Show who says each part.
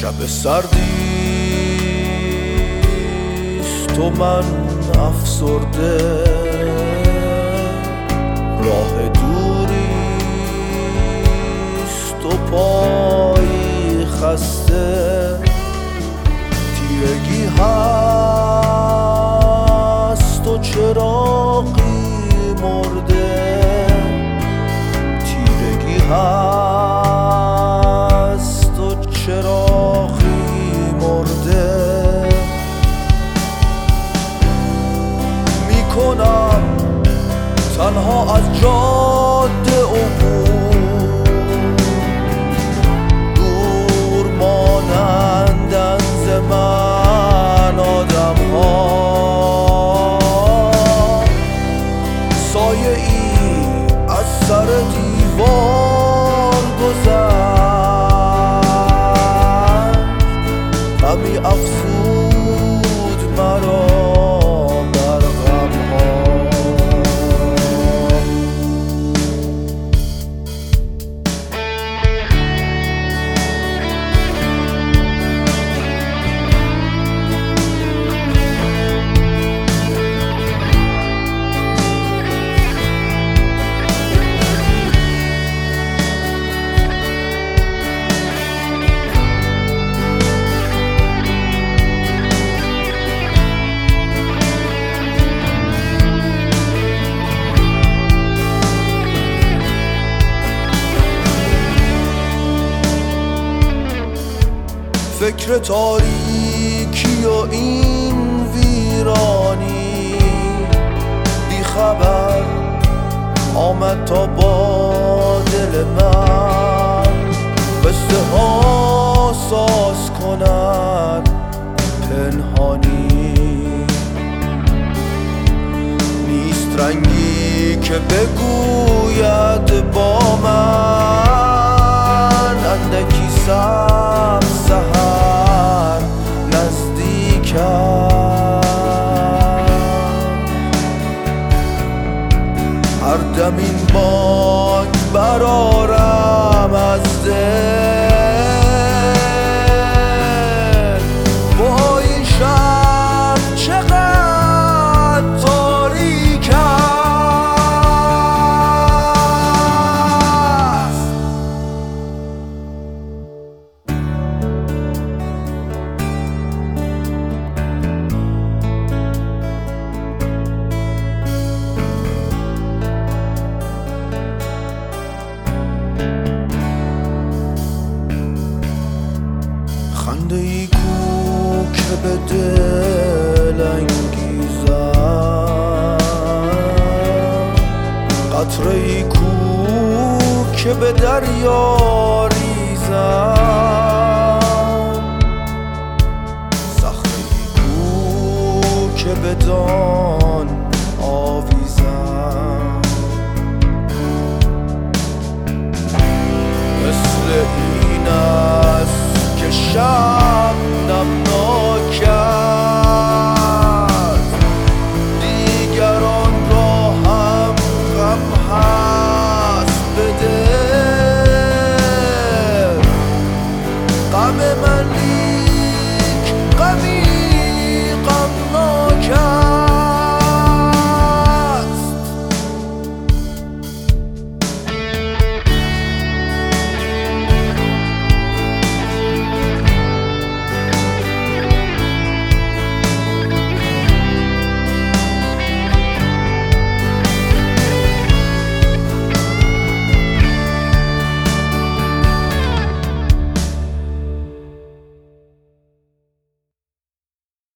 Speaker 1: شب سردیست و من افسرده، راه دوریست و پایی خسته، تیرگی هست و چراغی مرده، تیرگی هست و چراغی مرده. میکنم تنها از جاده عبور، دور مانندن ز من آدم ها، سایه ای از سر دیوار گذشت، همی افزود مرا بر غم ها. فکر تاریکی و این ویرانی، بی خبر آمد تا با دل من، قصه ها ساز کند پنهانی. نیست رنگی که بگوید با من، اندکی سبز سحر نزدیک است، هر دم این بانگ برآرم از دل، با این شب چقدر تاریک است. خنده ای کو که به دل انگیزد، قطره ای کو که به دریا ریزد، صخره ای کو که به دام